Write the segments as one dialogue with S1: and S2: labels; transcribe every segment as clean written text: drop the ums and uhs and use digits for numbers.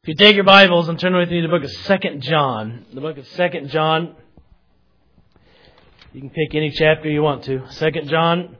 S1: If you take your Bibles and turn with me to the book of 2 John. The book of 2 John. You can pick any chapter you want to. 2 John.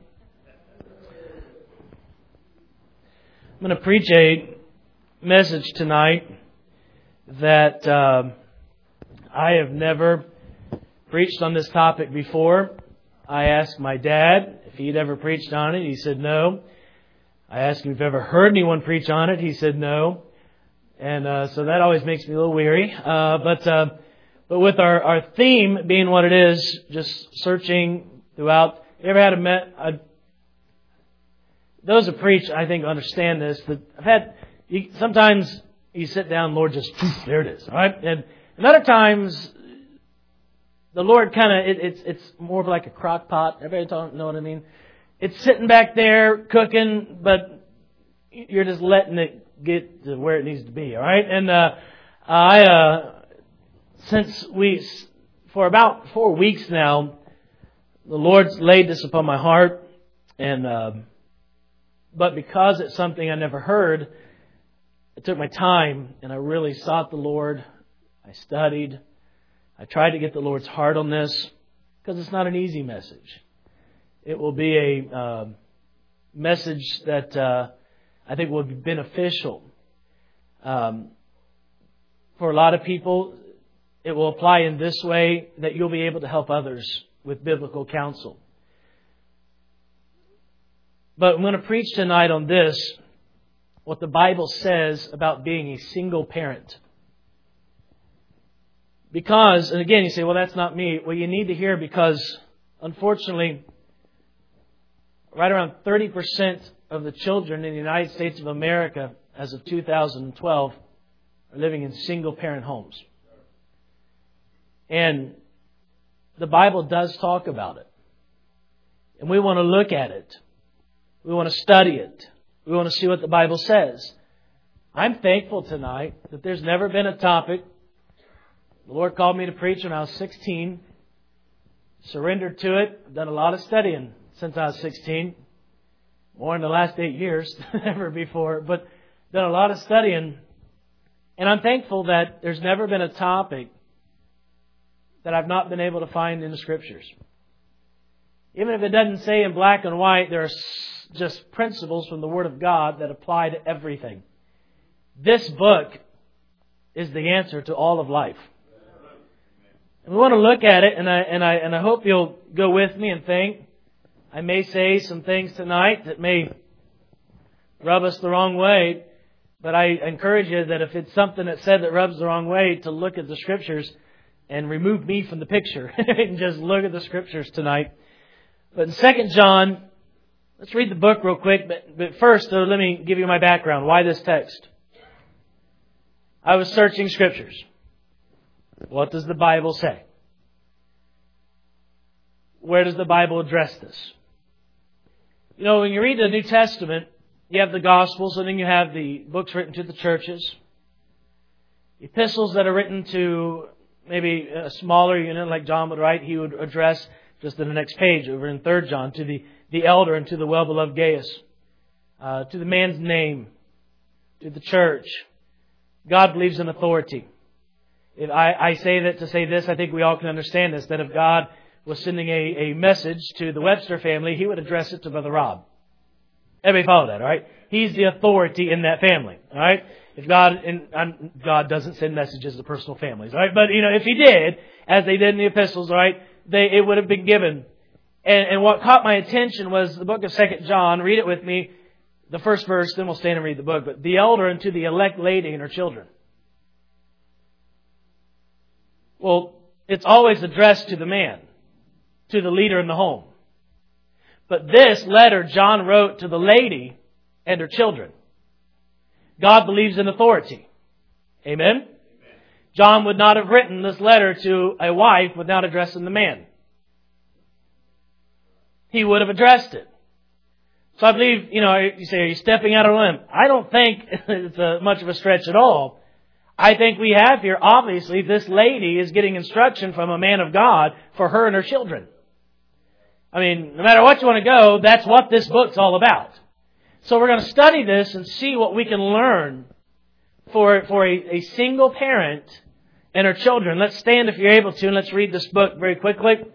S1: I'm going to preach a message tonight that I have never preached on this topic before. I asked my dad if he'd ever preached on it. He said no. I asked him if he'd ever heard anyone preach on it. He said no. And so that always makes me a little weary. But with our theme being what it is, just searching throughout. You ever had those who preach, I think, understand this. That sometimes you sit down, Lord, just there it is. All right, and other times the Lord kind of it's more of like a crock pot. Everybody know what I mean? It's sitting back there cooking, but you're just letting it get to where it needs to be, all right? And for about 4 weeks now, the Lord's laid this upon my heart, and but because it's something I never heard, I took my time and I really sought the Lord. I studied. I tried to get the Lord's heart on this because it's not an easy message. It will be a message that I think will be beneficial. For a lot of people, it will apply in this way that you'll be able to help others with biblical counsel. But I'm going to preach tonight on this, what the Bible says about being a single parent. Because, and again you say, well, that's not me. Well, you need to hear because, unfortunately, right around 30% of the children in the United States of America as of 2012 are living in single-parent homes. And the Bible does talk about it. And we want to look at it. We want to study it. We want to see what the Bible says. I'm thankful tonight that there's never been a topic. The Lord called me to preach when I was 16. Surrendered to it. I've done a lot of studying since I was 16. More in the last 8 years than ever before. But done a lot of studying. And I'm thankful that there's never been a topic that I've not been able to find in the Scriptures. Even if it doesn't say in black and white, there are just principles from the Word of God that apply to everything. This book is the answer to all of life. And we want to look at it, and I hope you'll go with me and think. I may say some things tonight that may rub us the wrong way, but I encourage you that if it's something that's said that rubs the wrong way, to look at the Scriptures and remove me from the picture and just look at the Scriptures tonight. But in 2 John, let's read the book real quick, but first, let me give you my background. Why this text? I was searching Scriptures. What does the Bible say? Where does the Bible address this? You know, when you read the New Testament, you have the Gospels, and then you have the books written to the churches. Epistles that are written to maybe a smaller unit, like John would write, he would address just in the next page over in 3 John, to the elder and to the well-beloved Gaius, to the man's name, to the church. God believes in authority. If I say that to say this, I think we all can understand this, that if God was sending a message to the Webster family, He would address it to Brother Rob. Everybody follow that, all right? He's the authority in that family, all right? If God doesn't send messages to personal families, all right? But, if He did, as they did in the epistles, all right, it would have been given. And what caught my attention was the book of 2 John. Read it with me, the first verse, then we'll stand and read the book. But the elder and to the elect lady and her children. Well, it's always addressed to the man, to the leader in the home. But this letter John wrote to the lady and her children. God believes in authority. Amen? Amen? John would not have written this letter to a wife without addressing the man. He would have addressed it. So I believe, you say, are you stepping out on a limb? I don't think it's much of a stretch at all. I think we have here, obviously, this lady is getting instruction from a man of God for her and her children. I mean, no matter what you want to go, that's what this book's all about. So we're going to study this and see what we can learn for a single parent and her children. Let's stand if you're able to, and let's read this book very quickly. It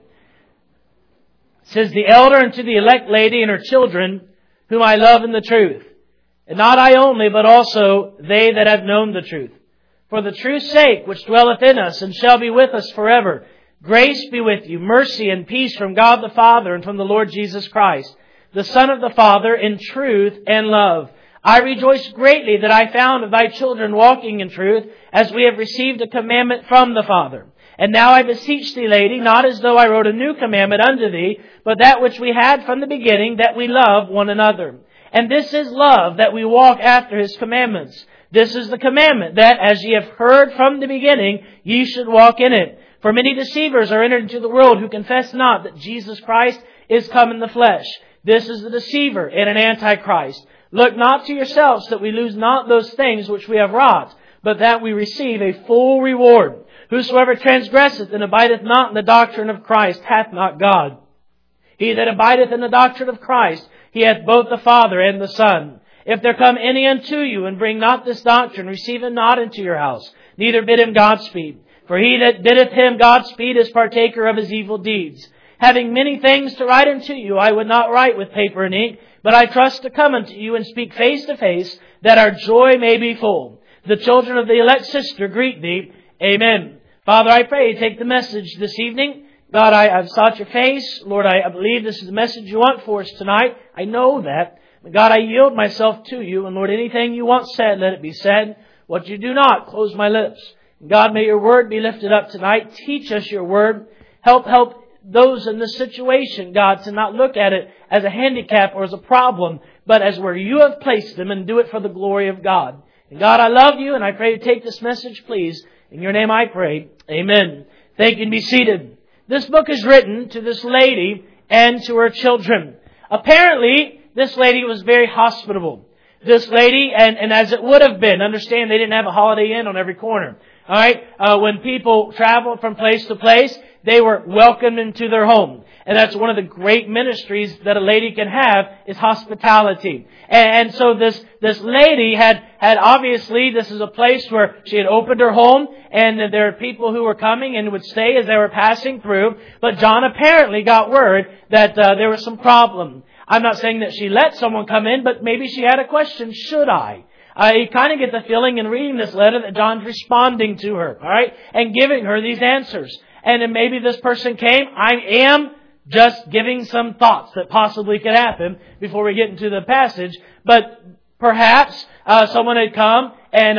S1: says, "The elder unto the elect lady and her children, whom I love in the truth. And not I only, but also they that have known the truth. For the truth's sake, which dwelleth in us, and shall be with us forever. Grace be with you, mercy and peace from God the Father, and from the Lord Jesus Christ, the Son of the Father, in truth and love. I rejoice greatly that I found of thy children walking in truth, as we have received a commandment from the Father. And now I beseech thee, lady, not as though I wrote a new commandment unto thee, but that which we had from the beginning, that we love one another. And this is love, that we walk after His commandments. This is the commandment, that as ye have heard from the beginning, ye should walk in it. For many deceivers are entered into the world, who confess not that Jesus Christ is come in the flesh. This is the deceiver and an antichrist. Look not to yourselves that we lose not those things which we have wrought, but that we receive a full reward. Whosoever transgresseth and abideth not in the doctrine of Christ hath not God. He that abideth in the doctrine of Christ, he hath both the Father and the Son. If there come any unto you and bring not this doctrine, receive him not into your house, neither bid him Godspeed. For he that biddeth him Godspeed is partaker of his evil deeds. Having many things to write unto you, I would not write with paper and ink, but I trust to come unto you and speak face to face, that our joy may be full. The children of the elect sister greet thee. Amen." Father, I pray, take the message this evening. God, I've sought your face. Lord, I believe this is the message you want for us tonight. I know that. But God, I yield myself to you. And Lord, anything you want said, let it be said. What you do not, close my lips. And God, may your word be lifted up tonight. Teach us your word. Help those in this situation, God, to not look at it as a handicap or as a problem, but as where you have placed them, and do it for the glory of God. And God, I love you, and I pray you take this message, please. In your name I pray. Amen. Thank you, and be seated. This book is written to this lady and to her children. Apparently, this lady was very hospitable. This lady, and as it would have been, understand they didn't have a Holiday Inn on every corner. Alright? When people traveled from place to place, they were welcomed into their home. And that's one of the great ministries that a lady can have, is hospitality. And so this lady had obviously, this is a place where she had opened her home, and there are people who were coming and would stay as they were passing through. But John apparently got word that there was some problem. I'm not saying that she let someone come in, but maybe she had a question, should I? You kind of get the feeling in reading this letter that John's responding to her, alright, and giving her these answers. And then maybe this person came. I am just giving some thoughts that possibly could happen before we get into the passage. But perhaps someone had come,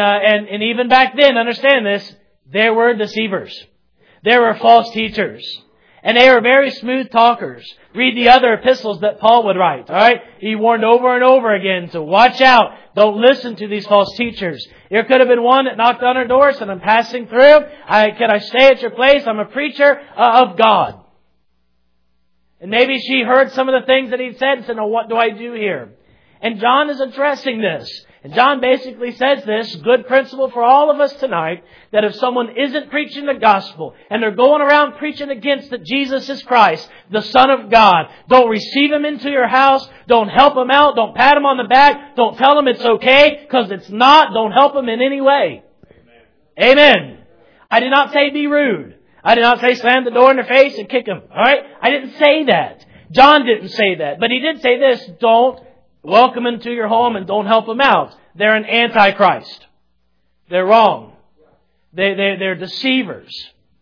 S1: and even back then, understand this, there were deceivers. There were false teachers. And they were very smooth talkers. Read the other epistles that Paul would write. Alright? He warned over and over again to watch out. Don't listen to these false teachers. There could have been one that knocked on her door, said, I'm passing through. Can I stay at your place? I'm a preacher of God. And maybe she heard some of the things that he said and said, now what do I do here? And John is addressing this. And John basically says this, good principle for all of us tonight, that if someone isn't preaching the gospel and they're going around preaching against that Jesus is Christ, the Son of God, don't receive Him into your house, don't help Him out, don't pat Him on the back, don't tell Him it's okay, because it's not, don't help Him in any way. Amen. Amen. I did not say be rude. I did not say slam the door in their face and kick them. Alright? I didn't say that. John didn't say that. But he did say this, don't welcome them to your home and don't help them out. They're an antichrist. They're wrong. They're deceivers.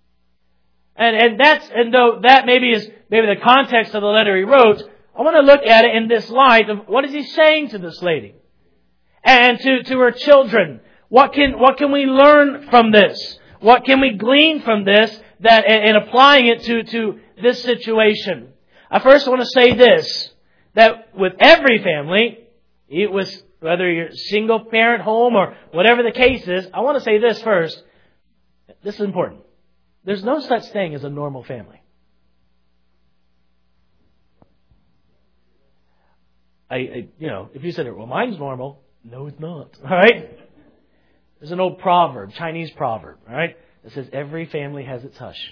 S1: And though that maybe is the context of the letter he wrote, I want to look at it in this light of what is he saying to this lady and to her children. What can we learn from this? What can we glean from this and applying it to this situation? I first want to say this, that with every family, it was whether you're single parent home or whatever the case is, I want to say this first. This is important. There's no such thing as a normal family. If you said, well, mine's normal. No, it's not. All right? There's an old proverb, Chinese proverb, all right, that says every family has its hush.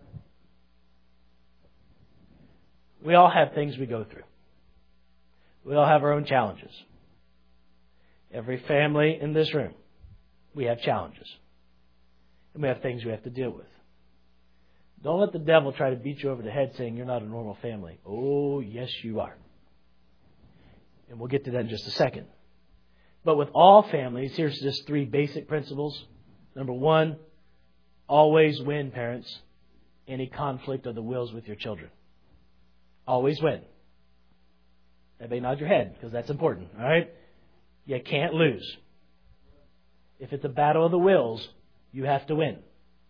S1: We all have things we go through. We all have our own challenges. Every family in this room We have challenges. And we have things we have to deal with. Don't let the devil try to beat you over the head saying you're not a normal family. Oh, yes, you are. And we'll get to that in just a second. But with all families, here's just 3 basic principles. Number 1, always win, parents, any conflict of the wills with your children. Always win. Everybody nod your head because that's important. All right? You can't lose. If it's a battle of the wills, you have to win.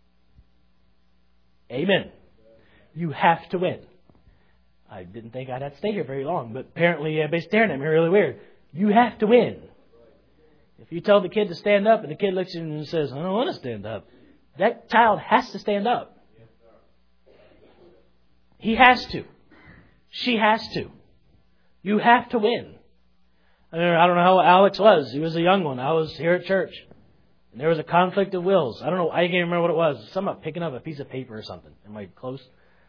S1: Amen. You have to win. I didn't think I'd have to stay here very long, but apparently everybody's staring at me really weird. You have to win. If you tell the kid to stand up and the kid looks at you and says, I don't want to stand up, that child has to stand up. He has to. She has to. You have to win. I don't know how Alex was. He was a young one. I was here at church. And there was a conflict of wills. I don't know. I can't remember what it was. Something about picking up a piece of paper or something. Am I close?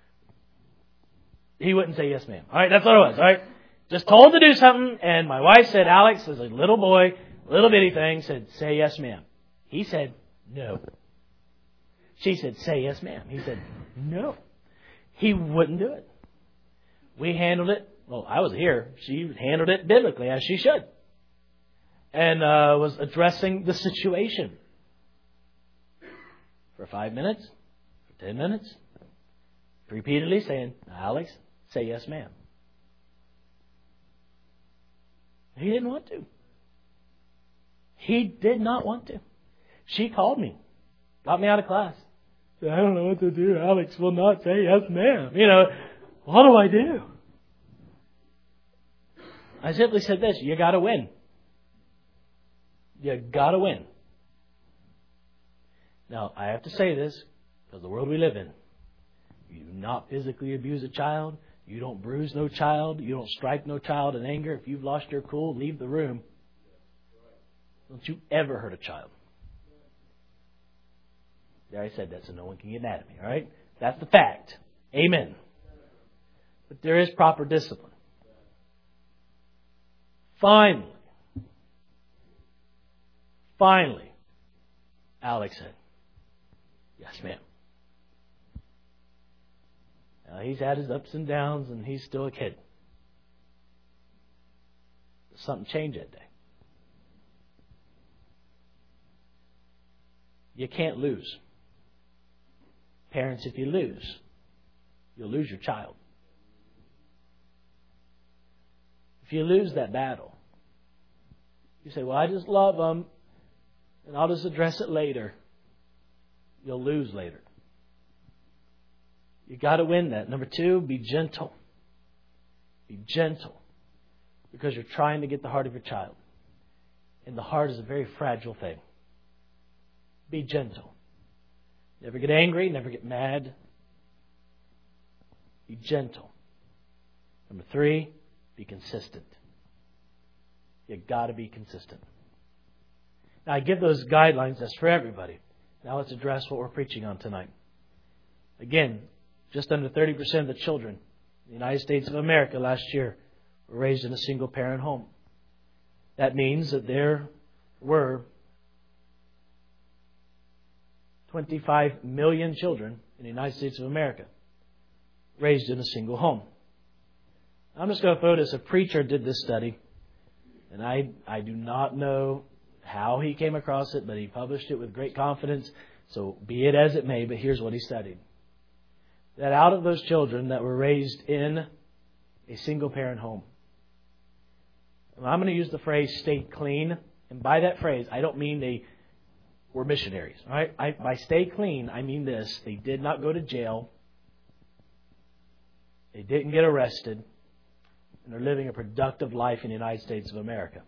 S1: He wouldn't say yes, ma'am. All right, that's what it was. All right. Just told to do something. And my wife said, Alex, as a little boy, little bitty thing, said, say yes, ma'am. He said, no. She said, say yes, ma'am. He said, no. He wouldn't do it. We handled it. Well, I was here. She handled it biblically, as she should. And was addressing the situation. For 5 minutes, for 10 minutes, repeatedly saying, Alex, say yes, ma'am. He didn't want to. He did not want to. She called me. Got me out of class. Said, I don't know what to do. Alex will not say yes, ma'am. What do I do? I simply said this. You got to win. You got to win. Now, I have to say this because the world we live in. You do not physically abuse a child. You don't bruise no child. You don't strike no child in anger. If you've lost your cool, leave the room. Don't you ever hurt a child. There, I said that so no one can get mad at me. All right? That's the fact. Amen. But there is proper discipline. Finally, Alex said, yes, ma'am. Now, he's had his ups and downs, and he's still a kid. Something changed that day. You can't lose. Parents, if you lose, you'll lose your child. If you lose that battle, you say, well, I just love them, and I'll just address it later. You'll lose later. You got to win that. Number 2, be gentle. Be gentle. Because you're trying to get the heart of your child. And the heart is a very fragile thing. Be gentle. Never get angry. Never get mad. Be gentle. Number 3, be consistent. You got to be consistent. Now, I give those guidelines. That's for everybody. Now let's address what we're preaching on tonight. Again, just under 30% of the children in the United States of America last year were raised in a single-parent home. That means that there were 25 million children in the United States of America raised in a single home. I'm just going to throw this. A preacher did this study, and I do not know how he came across it, but he published it with great confidence. So be it as it may, but here's what he studied. That out of those children that were raised in a single-parent home, and I'm going to use the phrase stayed clean, and by that phrase, I don't mean they were missionaries. All right? By stay clean, I mean this. They did not go to jail. They didn't get arrested. And they're living a productive life in the United States of America.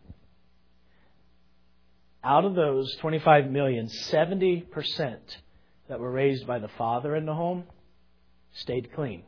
S1: Out of those 25 million, 70% that were raised by the father in the home stayed clean.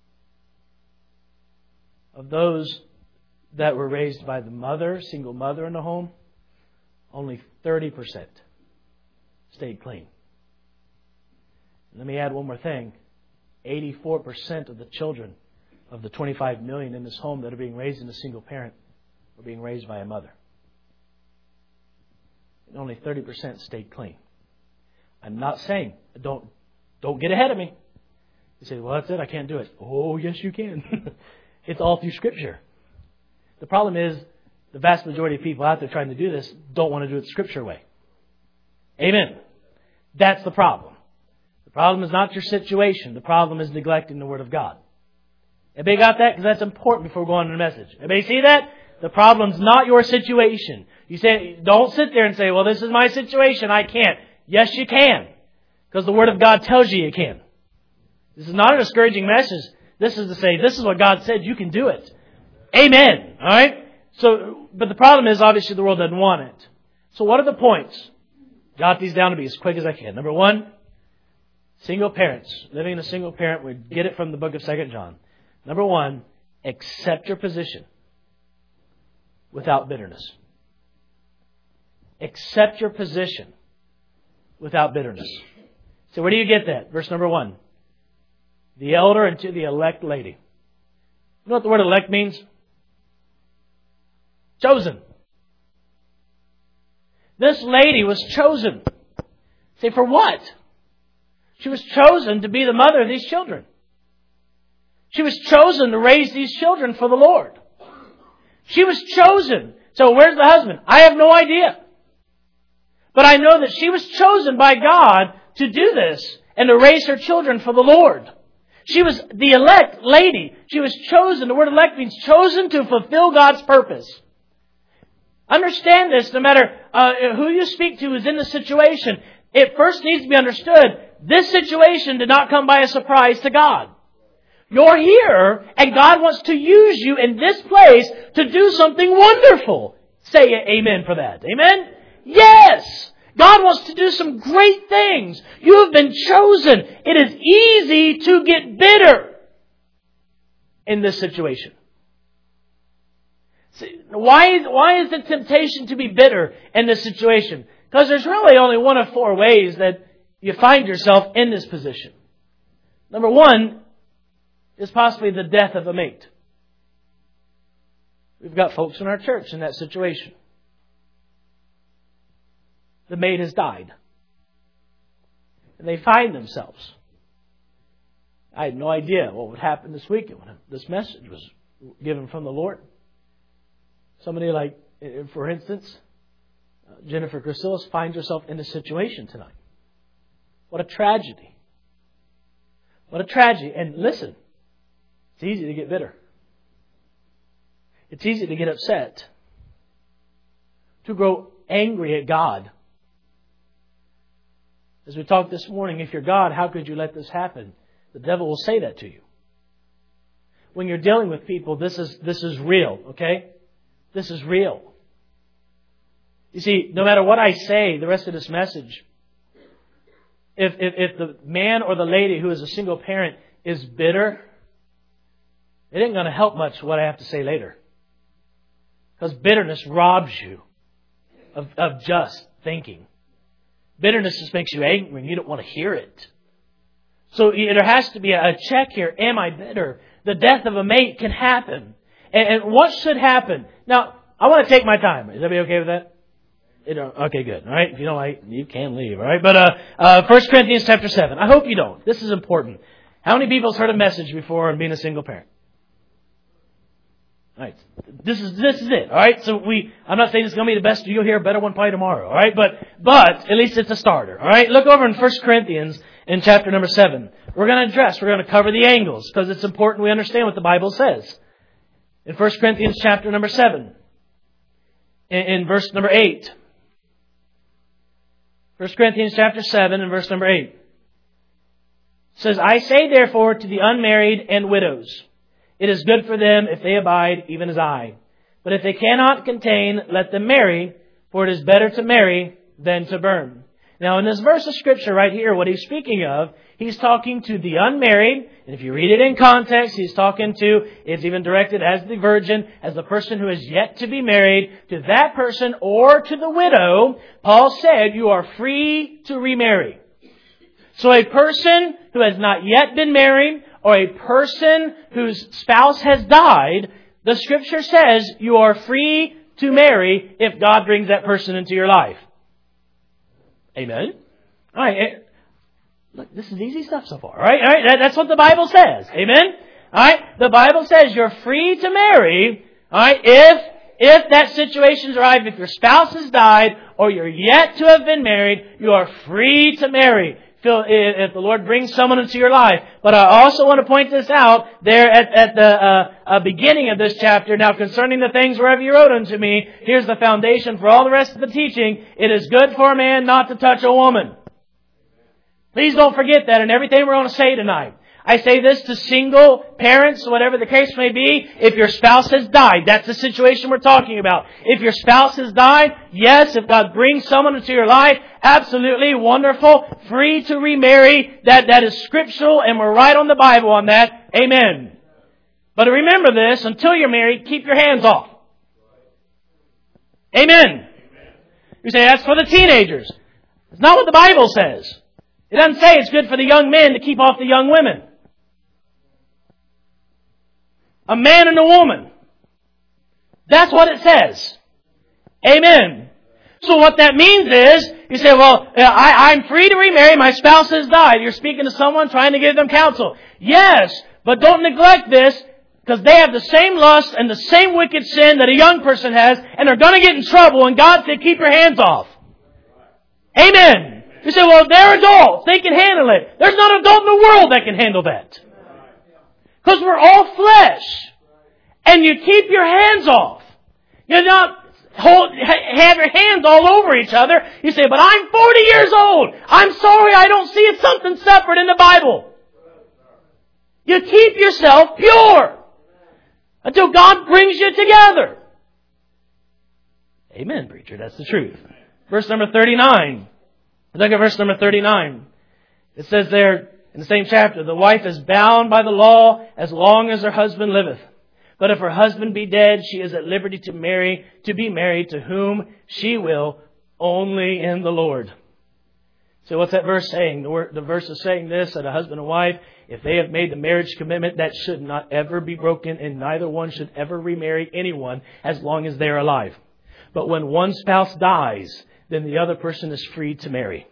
S1: Of those that were raised by the mother, single mother in the home, only 30% stayed clean. Let me add one more thing. 84% of the children of the 25 million in this home that are being raised in a single parent are being raised by a mother. and only 30% stayed clean. I'm not saying, don't get ahead of me. You say, well, that's it, I can't do it. Oh, yes, you can. It's all through Scripture. The problem is, the vast majority of people out there trying to do this don't want to do it the Scripture way. Amen. That's the problem. The problem is not your situation. The problem is neglecting the Word of God. Everybody got that? Because that's important before we go on to the message. Everybody see that? The problem's not your situation. You say, don't sit there and say, well, this is my situation, I can't. Yes, you can. Because the Word of God tells you can. This is not a discouraging message. This is to say, this is what God said, you can do it. Amen. Alright? So, but the problem is, obviously, the world doesn't want it. So what are the points? Jot these down to be as quick as I can. Number one, single parents. Living in a single parent, we get it from the book of 2 John. Number one, accept your position without bitterness. Accept your position without bitterness. So where do you get that? Verse number 1. The elder unto the elect lady. You know what the word elect means? Chosen. This lady was chosen. Say, for what? She was chosen to be the mother of these children. She was chosen to raise these children for the Lord. She was chosen. So where's the husband? I have no idea. But I know that she was chosen by God to do this and to raise her children for the Lord. She was the elect lady. She was chosen. The word elect means chosen to fulfill God's purpose. Understand this, no matter who you speak to is in the situation. It first needs to be understood, this situation did not come by a surprise to God. You're here, and God wants to use you in this place to do something wonderful. Say amen for that. Amen? Yes! God wants to do some great things. You have been chosen. It is easy to get bitter in this situation. See, why is the temptation to be bitter in this situation? Because there's really only one of 4 ways that you find yourself in this position. Number 1 is possibly the death of a mate. We've got folks in our church in that situation. The mate has died. And they find themselves. I had no idea what would happen this weekend when this message was given from the Lord. Somebody like, for instance, Jennifer Chrysilis finds herself in this situation tonight. What a tragedy. What a tragedy. And listen, it's easy to get bitter. It's easy to get upset. To grow angry at God. As we talked this morning, if you're God, how could you let this happen? The devil will say that to you. When you're dealing with people, this is real, okay? This is real. You see, no matter what I say, the rest of this message, if the man or the lady who is a single parent is bitter, it ain't going to help much what I have to say later. Because bitterness robs you of just thinking. Bitterness just makes you angry and you don't want to hear it. So there has to be a check here. Am I bitter? The death of a mate can happen. And what should happen? Now, I want to take my time. Is everybody okay with that? Okay, good. All right. If you don't like, you can leave. All right. But 1 Corinthians chapter 7. I hope you don't. This is important. How many people have heard a message before on being a single parent? All right. This is it. All right. So I'm not saying it's going to be the best. You'll hear a better one probably tomorrow. All right. But at least it's a starter. All right. Look over in 1 Corinthians in chapter number 7. We're going to cover the angles because it's important we understand what the Bible says. In 1 Corinthians chapter number 7. In verse number 8. 1 Corinthians chapter 7 and verse number 8. It says, I say therefore to the unmarried and widows, it is good for them if they abide, even as I. But if they cannot contain, let them marry, for it is better to marry than to burn. Now in this verse of Scripture right here, what he's speaking of, he's talking to the unmarried, and if you read it in context, he's talking to, it's even directed as the virgin, as the person who is yet to be married, to that person or to the widow. Paul said, you are free to remarry. So a person who has not yet been married, or a person whose spouse has died, the Scripture says you are free to marry if God brings that person into your life. Amen. All right. Look, this is easy stuff so far. All right. That's what the Bible says. Amen. All right. The Bible says you're free to marry. All right. If that situation's arrived, if your spouse has died or you're yet to have been married, you are free to marry. If the Lord brings someone into your life. But I also want to point this out there at the beginning of this chapter. Now, concerning the things wherever you wrote unto me, here's the foundation for all the rest of the teaching. It is good for a man not to touch a woman. Please don't forget that in everything we're going to say tonight. I say this to single parents, whatever the case may be. If your spouse has died, that's the situation we're talking about. If your spouse has died, yes, if God brings someone into your life, absolutely wonderful, free to remarry. That is scriptural, and we're right on the Bible on that. Amen. But remember this, until you're married, keep your hands off. Amen. You say, that's for the teenagers. It's not what the Bible says. It doesn't say it's good for the young men to keep off the young women. A man and a woman. That's what it says. Amen. So what that means is, you say, well, I'm free to remarry, my spouse has died. You're speaking to someone trying to give them counsel. Yes, but don't neglect this, because they have the same lust and the same wicked sin that a young person has, and they're going to get in trouble, and God said, keep your hands off. Amen. You say, well, they're adults. They can handle it. There's not an adult in the world that can handle that. Because we're all flesh. And you keep your hands off. You're not have your hands all over each other. You say, but I'm 40 years old. I'm sorry, I don't see it something separate in the Bible. You keep yourself pure until God brings you together. Amen, preacher. That's the truth. Verse number 39. Look at verse number 39. It says there in the same chapter, the wife is bound by the law as long as her husband liveth. But if her husband be dead, she is at liberty to be married to whom she will, only in the Lord. So what's that verse saying? The verse is saying this, that a husband and wife, if they have made the marriage commitment, that should not ever be broken, and neither one should ever remarry anyone as long as they're alive. But when one spouse dies, then the other person is free to marry.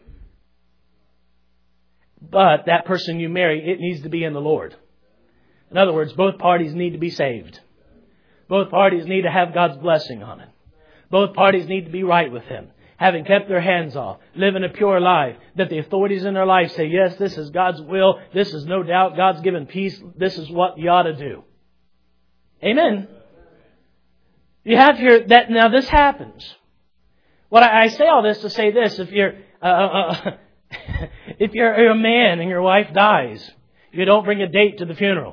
S1: But that person you marry, it needs to be in the Lord. In other words, both parties need to be saved. Both parties need to have God's blessing on it. Both parties need to be right with Him, having kept their hands off, living a pure life, that the authorities in their life say, yes, this is God's will. This is no doubt God's given peace. This is what you ought to do. Amen. You have here that now this happens. What I say all this to say this: if you're if you're a man and your wife dies, you don't bring a date to the funeral.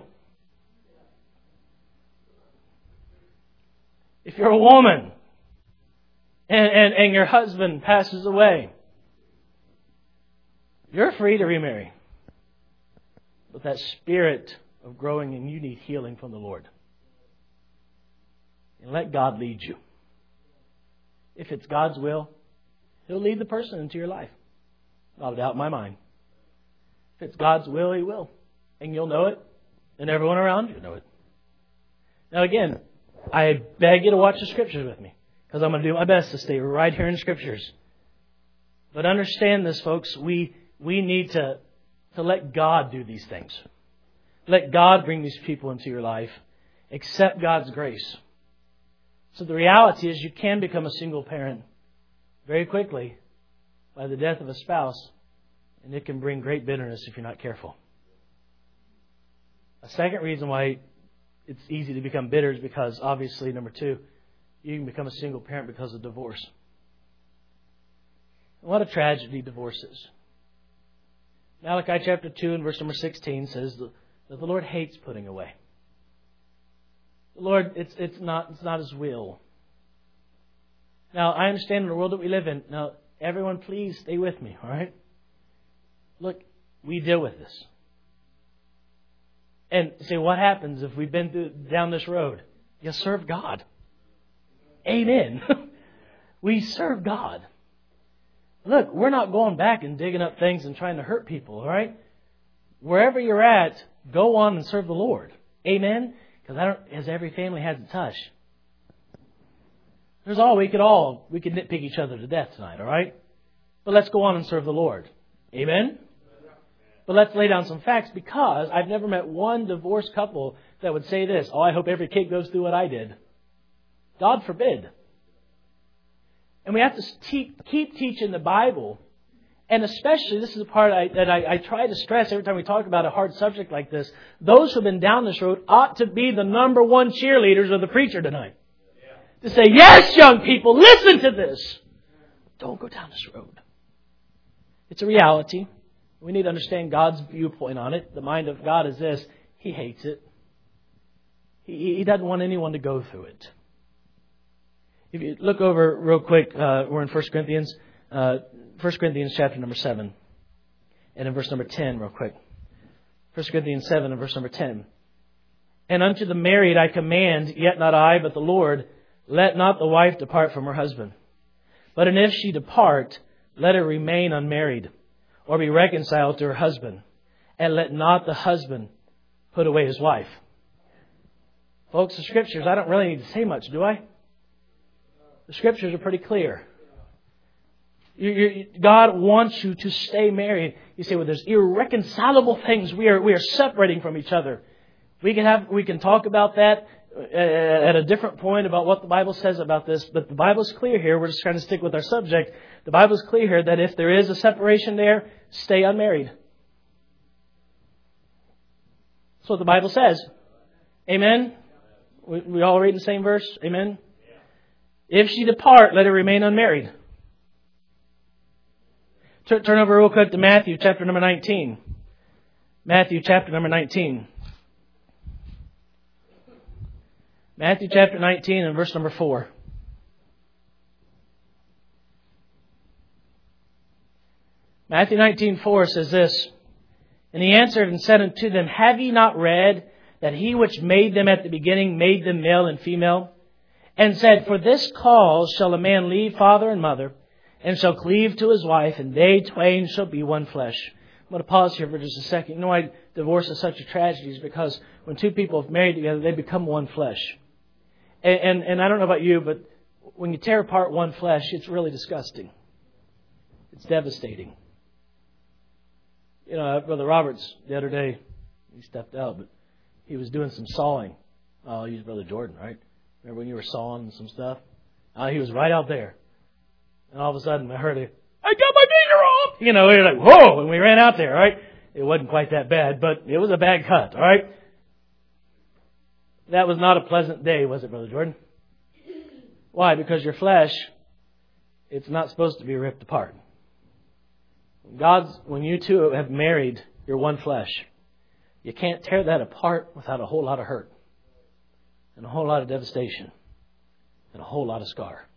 S1: If you're a woman and your husband passes away, you're free to remarry. But that spirit of growing and you need healing from the Lord. And let God lead you. If it's God's will, He'll lead the person into your life. Not a doubt in my mind. If it's God's will, He will. And you'll know it. And everyone around you know it. Now again, I beg you to watch the Scriptures with me. Because I'm going to do my best to stay right here in the Scriptures. But understand this, folks. We need to let God do these things. Let God bring these people into your life. Accept God's grace. So the reality is you can become a single parent very quickly by the death of a spouse. And it can bring great bitterness if you're not careful. A second reason why it's easy to become bitter is because, obviously, number two, you can become a single parent because of divorce. And what a tragedy divorce is. Malachi chapter 2 and verse number 16 says that the Lord hates putting away. The Lord, it's not His will. Now, I understand in the world that we live in. Now, everyone, please stay with me, all right? Look, we deal with this. And say, what happens if we've been down this road? You serve God. Amen. We serve God. Look, we're not going back and digging up things and trying to hurt people, all right? Wherever you're at, go on and serve the Lord. Amen? Because every family has a touch. We could nitpick each other to death tonight, all right? but let's go on and serve the Lord. Amen? But let's lay down some facts, because I've never met one divorced couple that would say this: oh, I hope every kid goes through what I did. God forbid. And we have to keep teaching the Bible. And especially, this is the part that I try to stress every time we talk about a hard subject like this. Those who have been down this road ought to be the number one cheerleaders of the preacher tonight. To say, yes, young people, listen to this. Don't go down this road. It's a reality. We need to understand God's viewpoint on it. The mind of God is this: He hates it. He doesn't want anyone to go through it. If you look over real quick, we're in 1 Corinthians. 1 Corinthians chapter number 7. And in verse number 10, real quick. 1 Corinthians 7 and verse number 10. And unto the married I command, yet not I, but the Lord, let not the wife depart from her husband. But and if she depart, let her remain unmarried, or be reconciled to her husband. And let not the husband put away his wife. Folks, the Scriptures, I don't really need to say much, do I? The Scriptures are pretty clear. God wants you to stay married. You say, well, there's irreconcilable things. We are separating from each other. We can talk about that at a different point about what the Bible says about this. But the Bible's clear here. We're just trying to stick with our subject. The Bible's clear here that if there is a separation there, stay unmarried. That's what the Bible says. Amen? We all read the same verse? Amen? If she depart, let her remain unmarried. Turn over real quick to Matthew chapter number 19. Matthew chapter number 19. Matthew chapter 19 and verse number 4. Matthew 19:4 says this: And he answered and said unto them, Have ye not read that he which made them at the beginning made them male and female? And said, For this cause shall a man leave father and mother, and shall cleave to his wife, and they twain shall be one flesh. I'm going to pause here for just a second. You know why divorce is such a tragedy? Is because when two people have married together, they become one flesh. And I don't know about you, but when you tear apart one flesh, it's really disgusting. It's devastating. You know, Brother Roberts, the other day, he stepped out, but he was doing some sawing. Oh, I'll use Brother Jordan, right? Remember when you were sawing some stuff? He was right out there. And all of a sudden, I heard I got my finger off! You know, we were like, whoa! And we ran out there, right? It wasn't quite that bad, but it was a bad cut, all right? That was not a pleasant day, was it, Brother Jordan? Why? Because your flesh, it's not supposed to be ripped apart. When you two have married, you're one flesh. You can't tear that apart without a whole lot of hurt, and a whole lot of devastation, and a whole lot of scar.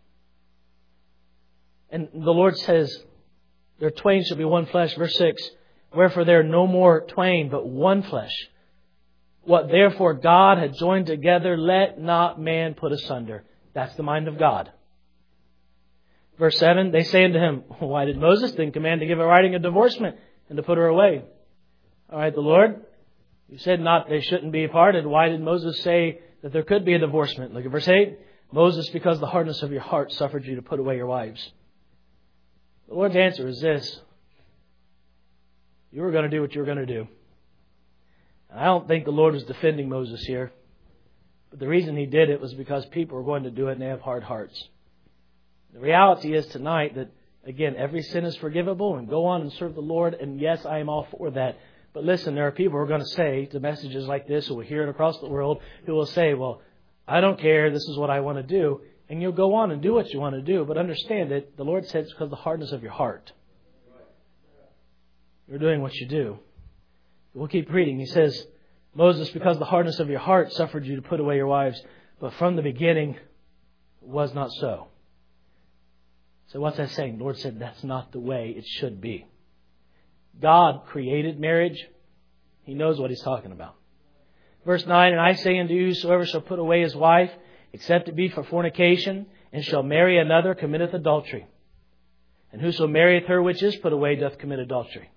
S1: And the Lord says, their twain shall be one flesh. Verse 6, Wherefore there are no more twain, but one flesh. What therefore God had joined together, let not man put asunder. That's the mind of God. Verse 7, they say unto him, Why did Moses then command to give a writing of divorcement and to put her away? All right, the Lord, you said not they shouldn't be parted. Why did Moses say that there could be a divorcement? Look at verse 8. Moses, because the hardness of your heart, suffered you to put away your wives. The Lord's answer is this: you were going to do what you were going to do. I don't think the Lord was defending Moses here. But the reason He did it was because people were going to do it and they have hard hearts. The reality is tonight that, again, every sin is forgivable, and go on and serve the Lord. And yes, I am all for that. But listen, there are people who are going to say to messages like this, who will hear it across the world, who will say, well, I don't care, this is what I want to do. And you'll go on and do what you want to do. But understand that the Lord said it's because of the hardness of your heart. You're doing what you do. We'll keep reading. He says, Moses, because of the hardness of your heart, suffered you to put away your wives. But from the beginning, it was not so. So what's that saying? The Lord said that's not the way it should be. God created marriage. He knows what He's talking about. Verse 9, And I say unto you, whosoever shall put away his wife, except it be for fornication, and shall marry another, committeth adultery. And whoso marrieth her which is put away doth commit adultery.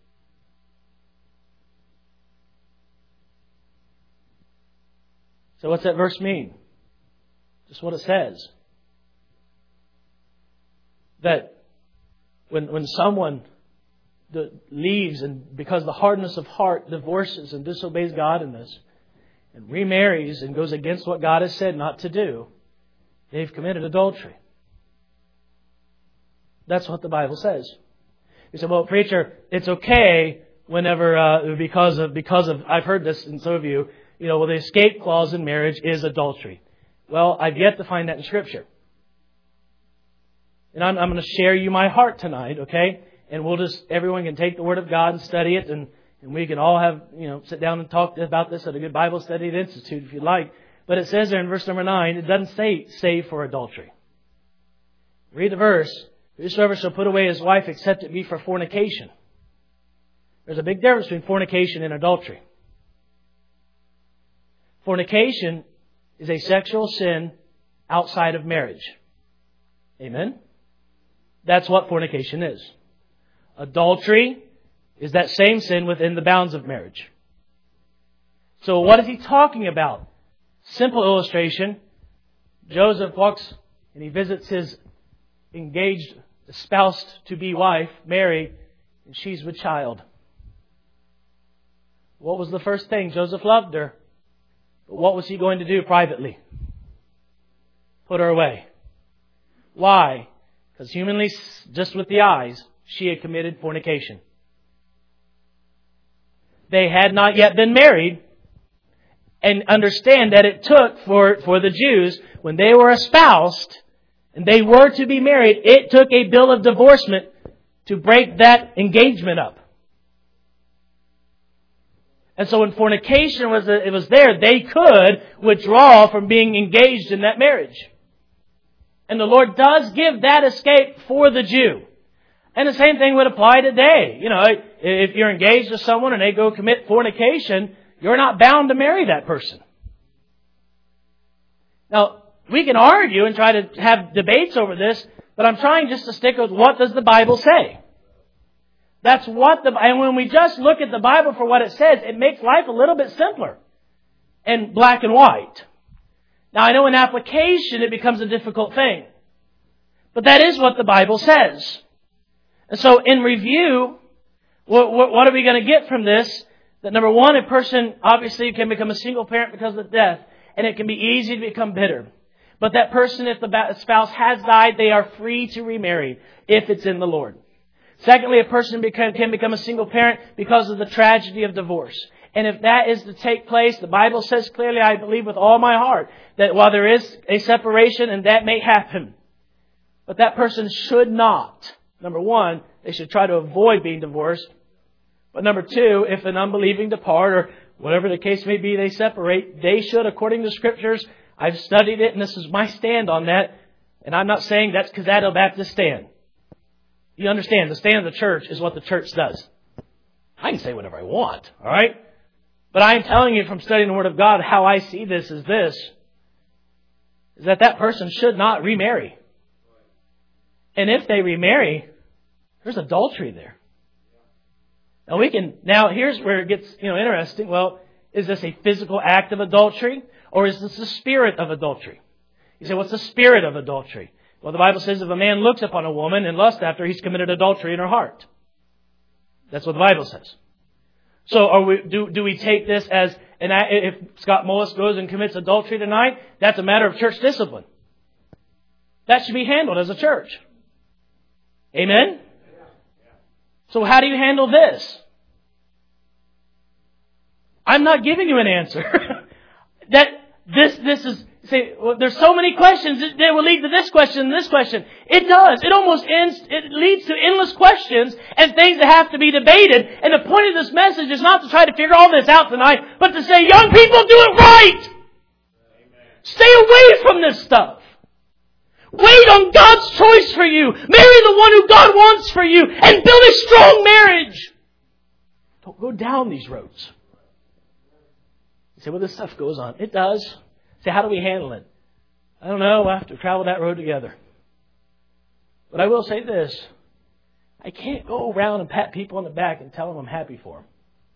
S1: So what's that verse mean? Just what it says. That when someone leaves and because of the hardness of heart divorces and disobeys God in this and remarries and goes against what God has said not to do, they've committed adultery. That's what the Bible says. You say, well, preacher, it's okay whenever because of I've heard this in some of you, well, the escape clause in marriage is adultery. Well, I've yet to find that in Scripture. And I'm going to share you my heart tonight, okay? And everyone can take the Word of God and study it, and we can all have, sit down and talk about this at a good Bible study at Institute if you'd like. But it says there in verse number 9, it doesn't say save for adultery. Read the verse. Whosoever shall put away his wife except it be for fornication. There's a big difference between fornication and adultery. Fornication is a sexual sin outside of marriage. Amen? That's what fornication is. Adultery is that same sin within the bounds of marriage. So what is he talking about? Simple illustration. Joseph walks and he visits his engaged, espoused to be wife, Mary, and she's with child. What was the first thing? Joseph loved her. But what was he going to do privately? Put her away. Why? Because humanly, just with the eyes, she had committed fornication. They had not yet been married. And understand that it took for the Jews, when they were espoused and they were to be married, it took a bill of divorcement to break that engagement up. And so when fornication was there, they could withdraw from being engaged in that marriage. And the Lord does give that escape for the Jew. And the same thing would apply today. If you're engaged to someone and they go commit fornication, you're not bound to marry that person. Now, we can argue and try to have debates over this, but I'm trying just to stick with what does the Bible say. That's and when we just look at the Bible for what it says, it makes life a little bit simpler and black and white. Now, I know in application it becomes a difficult thing, but that is what the Bible says. And so in review, what are we going to get from this? That number one, a person obviously can become a single parent because of death, and it can be easy to become bitter. But that person, if the spouse has died, they are free to remarry if it's in the Lord. Secondly, a person can become a single parent because of the tragedy of divorce. And if that is to take place, the Bible says clearly, I believe with all my heart, that while there is a separation and that may happen, but that person should not. Number one, they should try to avoid being divorced. But number two, if an unbelieving depart or whatever the case may be, they separate, they should, according to Scriptures, I've studied it and this is my stand on that. And I'm not saying that's Kazado Baptist stand. You understand, the stand of the church is what the church does. I can say whatever I want, all right? But I am telling you from studying the Word of God, how I see this is that person should not remarry. And if they remarry, there's adultery there. Now here's where it gets, interesting. Well, is this a physical act of adultery or is this the spirit of adultery? You say, what's the spirit of adultery? Well, the Bible says if a man looks upon a woman and lusts after her, he's committed adultery in her heart. That's what the Bible says. So do we take this as, if Scott Mullis goes and commits adultery tonight, that's a matter of church discipline. That should be handled as a church. Amen? So how do you handle this? I'm not giving you an answer. This is, there's so many questions that will lead to this question and this question. It does. It leads to endless questions and things that have to be debated. And the point of this message is not to try to figure all this out tonight, but to say, young people, do it right. Amen. Stay away from this stuff. Wait on God's choice for you. Marry the one who God wants for you and build a strong marriage. Don't go down these roads. You say, well, this stuff goes on. It does. Say, how do we handle it? I don't know. We'll have to travel that road together. But I will say this. I can't go around and pat people on the back and tell them I'm happy for them.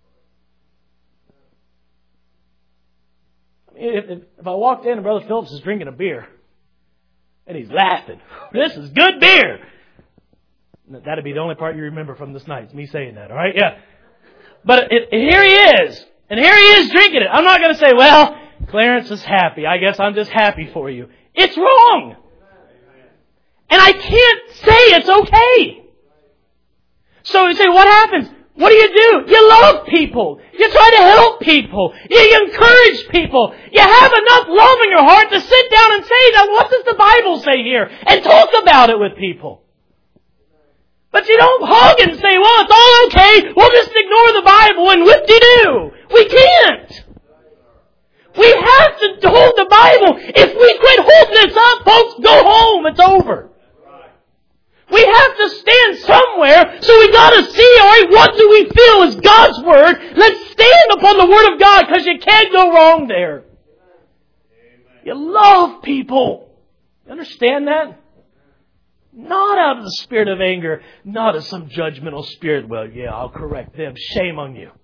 S1: I mean, if I walked in and Brother Phillips is drinking a beer, and he's laughing, this is good beer. That'd be the only part you remember from this night. It's me saying that, all right? Yeah. But here he is. And here he is drinking it. I'm not going to say, well, Clarence is happy. I guess I'm just happy for you. It's wrong. And I can't say it's okay. So you say, what happens? What do? You love people. You try to help people. You encourage people. You have enough love in your heart to sit down and say, now what does the Bible say here? And talk about it with people. But you don't hug and say, well, it's all okay. We'll just ignore the Bible and whoop-de-doo. We can't. We have to hold the Bible. If we quit holding this up, folks, go home. It's over. We have to stand somewhere, so we got to see, all right, what do we feel is God's Word? Let's stand upon the Word of God, because you can't go wrong there. You love people. You understand that? Not out of the spirit of anger, not as some judgmental spirit. Well, yeah, I'll correct them. Shame on you.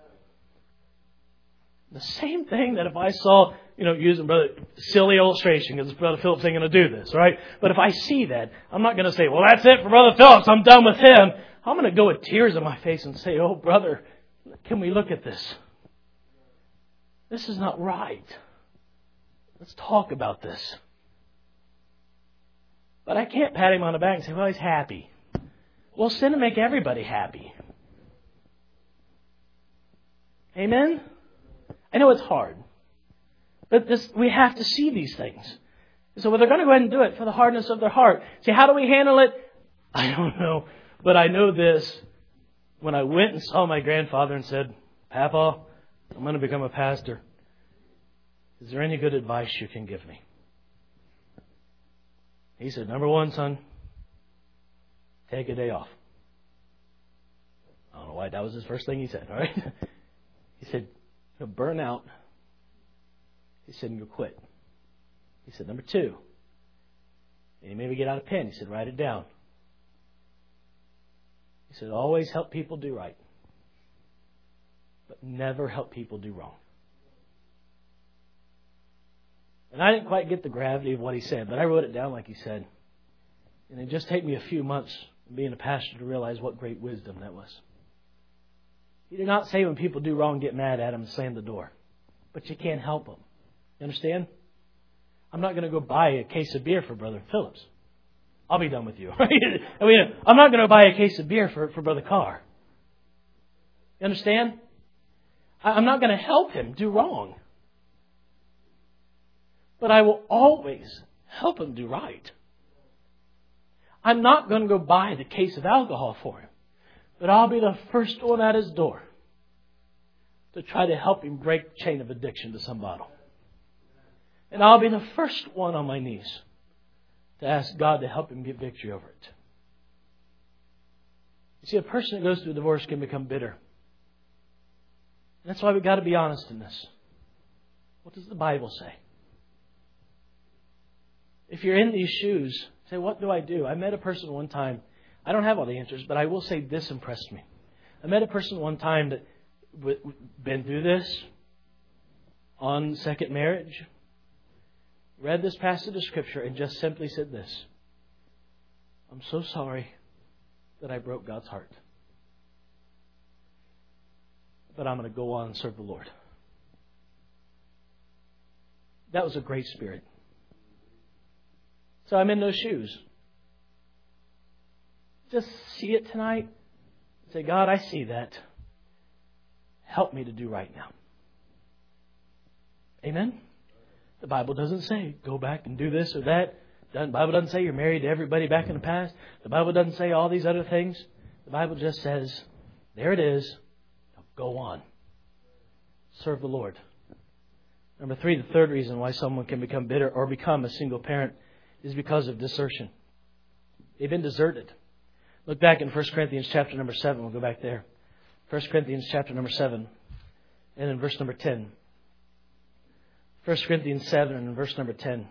S1: The same thing that if I saw, using Brother, silly illustration, because Brother Phillips ain't going to do this, right? But if I see that, I'm not going to say, well, that's it for Brother Phillips. I'm done with him. I'm going to go with tears in my face and say, oh, brother, can we look at this? This is not right. Let's talk about this. But I can't pat him on the back and say, well, he's happy. Well, sin will make everybody happy. Amen? I know it's hard. But we have to see these things. So they're going to go ahead and do it for the hardness of their heart. See, how do we handle it? I don't know. But I know this. When I went and saw my grandfather and said, Papa, I'm going to become a pastor. Is there any good advice you can give me? He said, number one, son, take a day off. I don't know why that was his first thing he said, all right? He said, you'll burn out. He said, you'll quit. He said, number two, and he made me get out a pen. He said, write it down. He said, always help people do right, but never help people do wrong. And I didn't quite get the gravity of what he said, but I wrote it down like he said. And it just took me a few months being a pastor to realize what great wisdom that was. He did not say when people do wrong, get mad at them and slam the door. But you can't help them. You understand? I'm not going to go buy a case of beer for Brother Phillips. I'll be done with you. I mean, I'm not going to buy a case of beer for Brother Carr. You understand? I'm not going to help him do wrong. But I will always help him do right. I'm not going to go buy the case of alcohol for him. But I'll be the first one at his door to try to help him break the chain of addiction to some bottle. And I'll be the first one on my knees to ask God to help him get victory over it. You see, a person that goes through a divorce can become bitter. That's why we've got to be honest in this. What does the Bible say? If you're in these shoes, say, what do I do? I met a person one time. I don't have all the answers, but I will say this impressed me. I met a person one time that been through this on second marriage, read this passage of Scripture, and just simply said this: I'm so sorry that I broke God's heart, but I'm going to go on and serve the Lord. That was a great spirit. So I'm in those shoes. Just see it tonight. Say, God, I see that. Help me to do right now. Amen? The Bible doesn't say, go back and do this or that. The Bible doesn't say you're married to everybody back in the past. The Bible doesn't say all these other things. The Bible just says, there it is. Go on. Serve the Lord. Number 3, the third reason why someone can become bitter or become a single parent is because of desertion. They've been deserted. Look back in 1 Corinthians chapter number 7. We'll go back there. 1 Corinthians chapter number 7 and in verse number 10. 1 Corinthians 7 and verse number 10.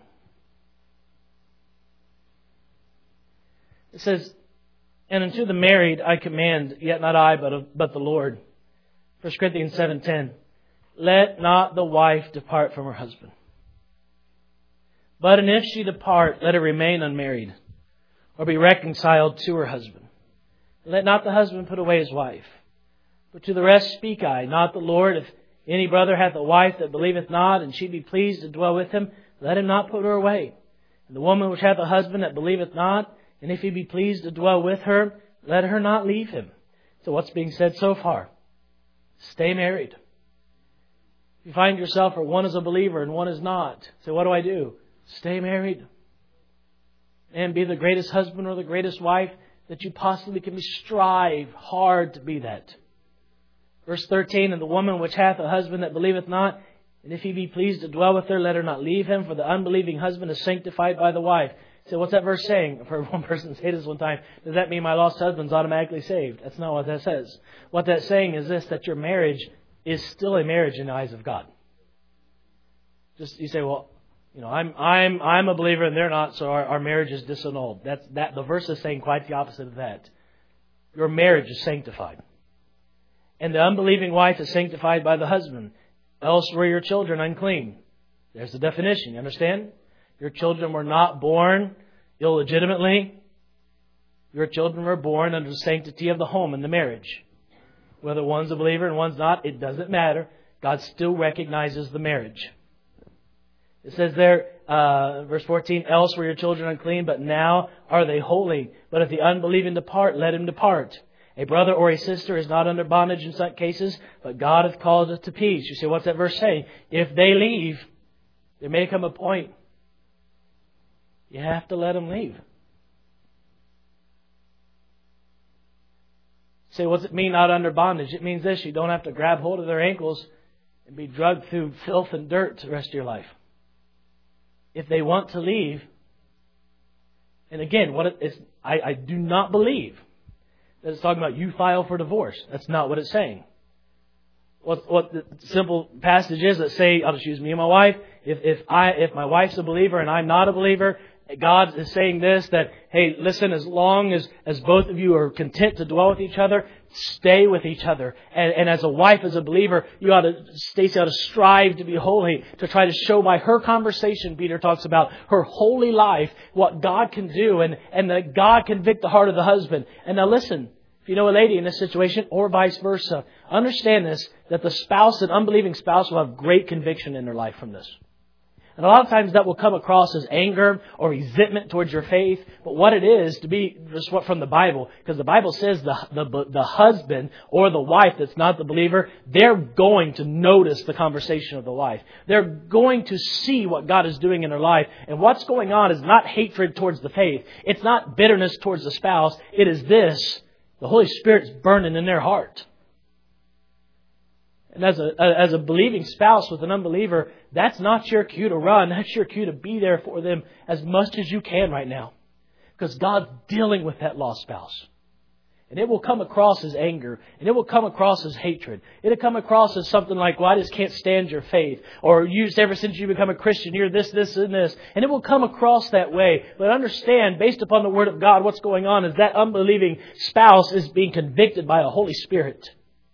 S1: It says, and unto the married I command, yet not I, but the Lord. 1 Corinthians 7:10. Let not the wife depart from her husband. But and if she depart, let her remain unmarried, or be reconciled to her husband. Let not the husband put away his wife. But to the rest speak I, not the Lord. If any brother hath a wife that believeth not, and she be pleased to dwell with him, let him not put her away. And the woman which hath a husband that believeth not, and if he be pleased to dwell with her, let her not leave him. So what's being said so far? Stay married. If you find yourself where one is a believer and one is not, so what do I do? Stay married. And be the greatest husband or the greatest wife that you possibly can be. Strive hard to be that. Verse 13, and the woman which hath a husband that believeth not, and if he be pleased to dwell with her, let her not leave him, for the unbelieving husband is sanctified by the wife. So what's that verse saying? I've heard one person say this one time. Does that mean my lost husband's automatically saved? That's not what that says. What that's saying is this, that your marriage is still a marriage in the eyes of God. Just you say, well, I'm a believer and they're not, so our marriage is disannulled. The verse is saying quite the opposite of that. Your marriage is sanctified. And the unbelieving wife is sanctified by the husband. Else were your children unclean. There's the definition. You understand? Your children were not born illegitimately. Your children were born under the sanctity of the home and the marriage. Whether one's a believer and one's not, it doesn't matter. God still recognizes the marriage. It says there, verse 14, else were your children unclean, but now are they holy. But if the unbelieving depart, let him depart. A brother or a sister is not under bondage in such cases, but God hath called us to peace. You say, what's that verse saying? If they leave, there may come a point you have to let them leave. Say, what's it mean not under bondage? It means this, you don't have to grab hold of their ankles and be drugged through filth and dirt the rest of your life. If they want to leave, and again, I do not believe that it's talking about you file for divorce. That's not what it's saying. What the simple passage is that say, I'll just use me and my wife. If my wife's a believer and I'm not a believer, God is saying this, that, hey, listen, as long as both of you are content to dwell with each other, stay with each other. And as a wife, as a believer, Stacy ought to strive to be holy, to try to show by her conversation, Peter talks about her holy life, what God can do, and that God convict the heart of the husband. And now listen, if you know a lady in this situation, or vice versa, understand this, that the spouse, an unbelieving spouse, will have great conviction in their life from this. And a lot of times that will come across as anger or resentment towards your faith. But what it is to be just from the Bible, because the Bible says the husband or the wife that's not the believer, they're going to notice the conversation of the wife. They're going to see what God is doing in their life. And what's going on is not hatred towards the faith. It's not bitterness towards the spouse. It is this. The Holy Spirit's burning in their heart. And as a believing spouse with an unbeliever, that's not your cue to run. That's your cue to be there for them as much as you can right now. Because God's dealing with that lost spouse. And it will come across as anger. And it will come across as hatred. It'll come across as something like, well, I just can't stand your faith. Or ever since you become a Christian, you're this, and this. And it will come across that way. But understand, based upon the Word of God, what's going on is that unbelieving spouse is being convicted by a Holy Spirit.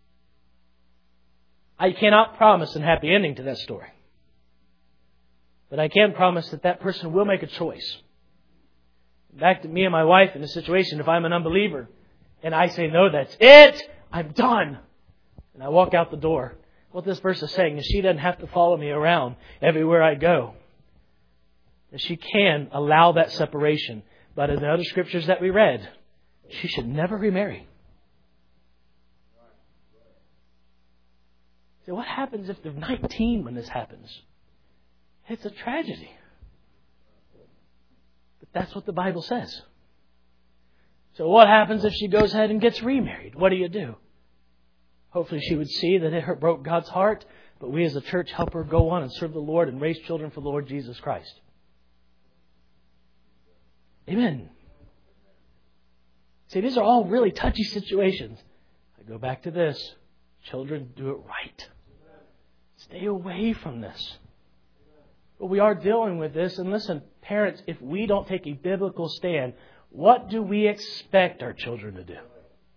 S1: I cannot promise a happy ending to that story. But I can promise that person will make a choice. Back to me and my wife in a situation, if I'm an unbeliever and I say, no, that's it, I'm done. And I walk out the door. What this verse is saying is she doesn't have to follow me around everywhere I go. And she can allow that separation. But in the other scriptures that we read, she should never remarry. So what happens if they're 19 when this happens? It's a tragedy. But that's what the Bible says. So what happens if she goes ahead and gets remarried? What do? Hopefully she would see that it broke God's heart, but we as a church help her go on and serve the Lord and raise children for the Lord Jesus Christ. Amen. See, these are all really touchy situations. I go back to this. Children, do it right. Stay away from this. But we are dealing with this. And listen, parents, if we don't take a biblical stand, what do we expect our children to do?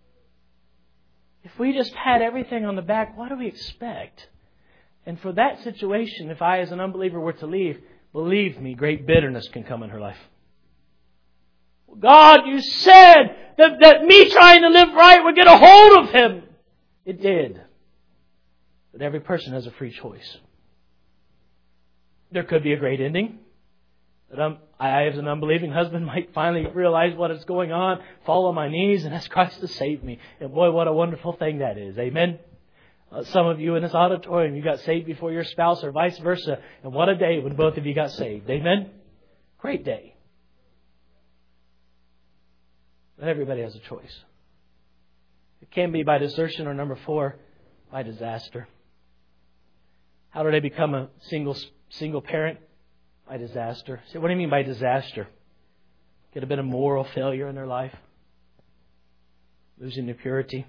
S1: If we just had everything on the back, what do we expect? And for that situation, if I as an unbeliever were to leave, believe me, great bitterness can come in her life. God, you said that me trying to live right would get a hold of him. It did. But every person has a free choice. There could be a great ending. That I, as an unbelieving husband, might finally realize what is going on, fall on my knees, and ask Christ to save me. And boy, what a wonderful thing that is. Amen? Some of you in this auditorium, you got saved before your spouse or vice versa. And what a day when both of you got saved. Amen? Great day. But everybody has a choice. It can be by desertion or number 4, by disaster. How do they become a single parent? By disaster. So what do you mean by disaster? Could have been a moral failure in their life. Losing their purity.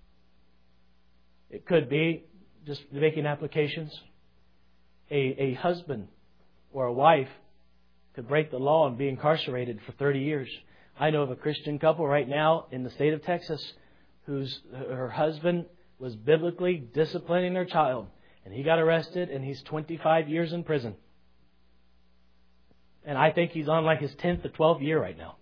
S1: It could be just making applications. A husband or a wife could break the law and be incarcerated for 30 years. I know of a Christian couple right now in the state of Texas her husband was biblically disciplining their child. And he got arrested and he's 25 years in prison. And I think he's on like his 10th or 12th year right now.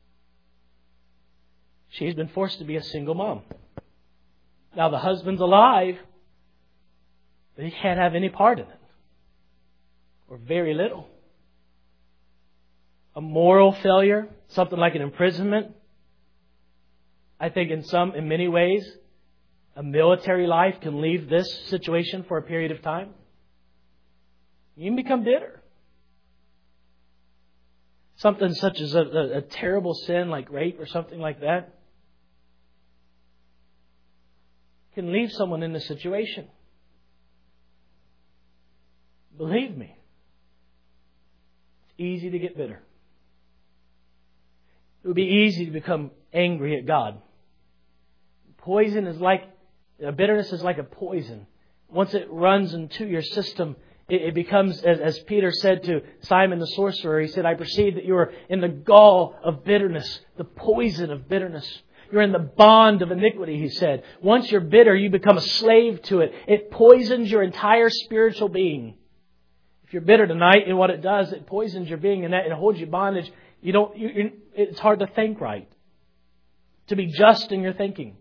S1: She's been forced to be a single mom. Now the husband's alive, but he can't have any part in it. Or very little. A moral failure, something like an imprisonment. I think in many ways, a military life can leave this situation for a period of time. You can become bitter. Something such as a terrible sin like rape or something like that can leave someone in this situation. Believe me, it's easy to get bitter. It would be easy to become angry at God. Bitterness is like a poison. Once it runs into your system, it becomes, as Peter said to Simon the sorcerer, he said, I perceive that you are in the gall of bitterness, the poison of bitterness. You're in the bond of iniquity, he said. Once you're bitter, you become a slave to it. It poisons your entire spiritual being. If you're bitter tonight, and what it does, it poisons your being and it holds you bondage. It's hard to think right. To be just in your thinking.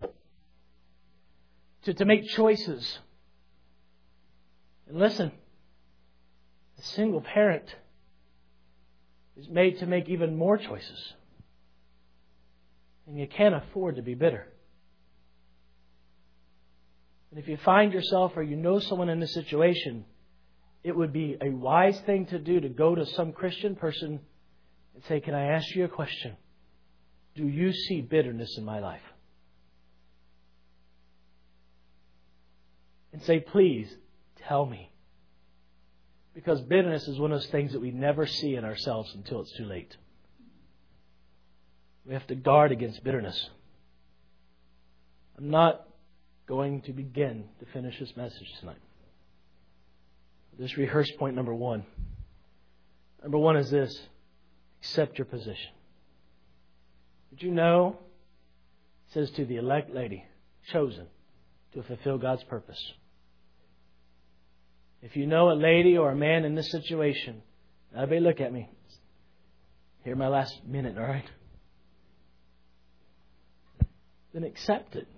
S1: To make choices. And listen, a single parent is made to make even more choices. And you can't afford to be bitter. And if you find yourself or you know someone in this situation, it would be a wise thing to do to go to some Christian person and say, can I ask you a question? Do you see bitterness in my life? And say, please, tell me. Because bitterness is one of those things that we never see in ourselves until it's too late. We have to guard against bitterness. I'm not going to begin to finish this message tonight. Just rehearse point number 1. Number 1 is this. Accept your position. Did you know? It says to the elect lady, chosen to fulfill God's purpose. If you know a lady or a man in this situation, everybody look at me. Hear my last minute, all right? Then accept it.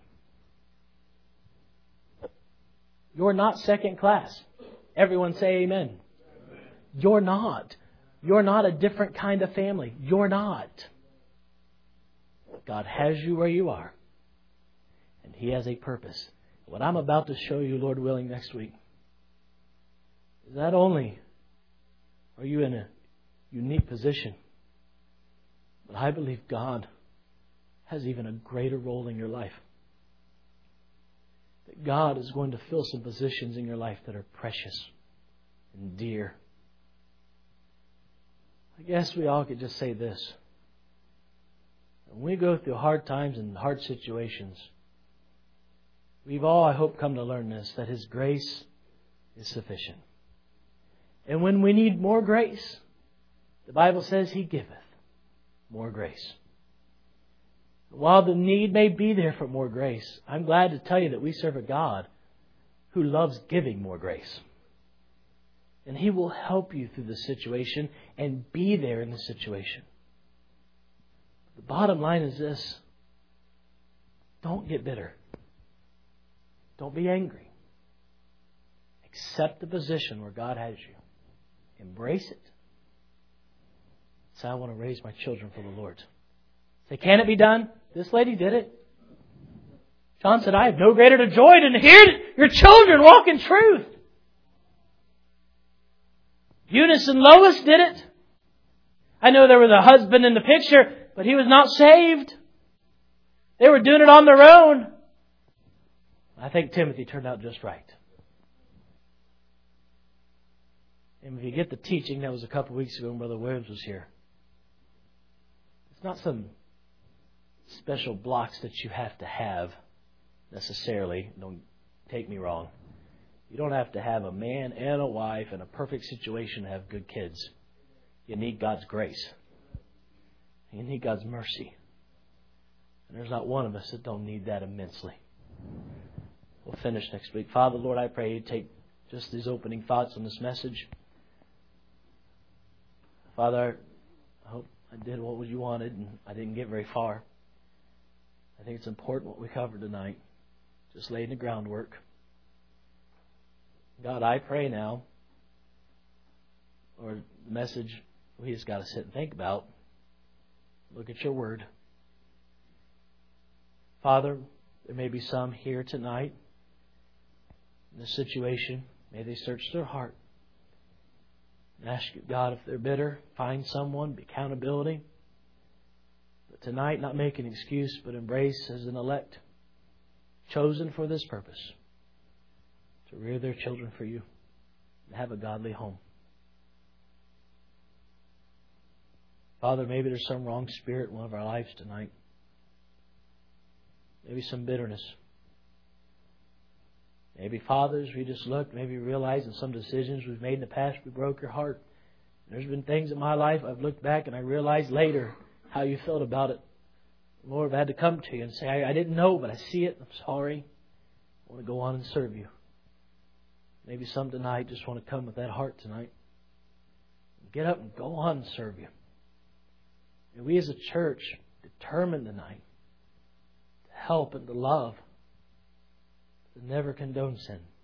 S1: You're not second class. Everyone say amen. Amen. You're not. You're not a different kind of family. You're not. God has you where you are. And He has a purpose. What I'm about to show you, Lord willing, next week, is not only are you in a unique position, but I believe God has even a greater role in your life. That God is going to fill some positions in your life that are precious and dear. I guess we all could just say this. When we go through hard times and hard situations, we've all, I hope, come to learn this, that His grace is sufficient. And when we need more grace, the Bible says He giveth more grace. While the need may be there for more grace, I'm glad to tell you that we serve a God who loves giving more grace. And He will help you through the situation and be there in the situation. The bottom line is this. Don't get bitter. Don't be angry. Accept the position where God has you. Embrace it. Say, I want to raise my children for the Lord. Say, can it be done? This lady did it. John said, I have no greater joy than to hear your children walk in truth. Eunice and Lois did it. I know there was a husband in the picture, but he was not saved. They were doing it on their own. I think Timothy turned out just right. And if you get the teaching, that was a couple of weeks ago when Brother Williams was here. It's not some special blocks that you have to have necessarily. Don't take me wrong. You don't have to have a man and a wife and a perfect situation to have good kids. You need God's grace. You need God's mercy. And there's not one of us that don't need that immensely. We'll finish next week. Father, Lord, I pray you take just these opening thoughts on this message. Father, I hope I did what you wanted and I didn't get very far. I think it's important what we covered tonight. Just laying the groundwork. God, I pray now, or the message we just got to sit and think about. Look at your word. Father, there may be some here tonight in this situation. May they search their heart. And ask God if they're bitter, find someone, be accountability. But tonight, not make an excuse, but embrace as an elect, chosen for this purpose, to rear their children for you and have a godly home. Father, maybe there's some wrong spirit in one of our lives tonight. Maybe some bitterness. Maybe, fathers, we just looked, maybe realized in some decisions we've made in the past, we broke your heart. There's been things in my life I've looked back and I realized later how you felt about it. Lord, I've had to come to you and say, I didn't know, but I see it. I'm sorry. I want to go on and serve you. Maybe some tonight just want to come with that heart tonight. Get up and go on and serve you. And we as a church determined tonight to help and to love, to never condone sin.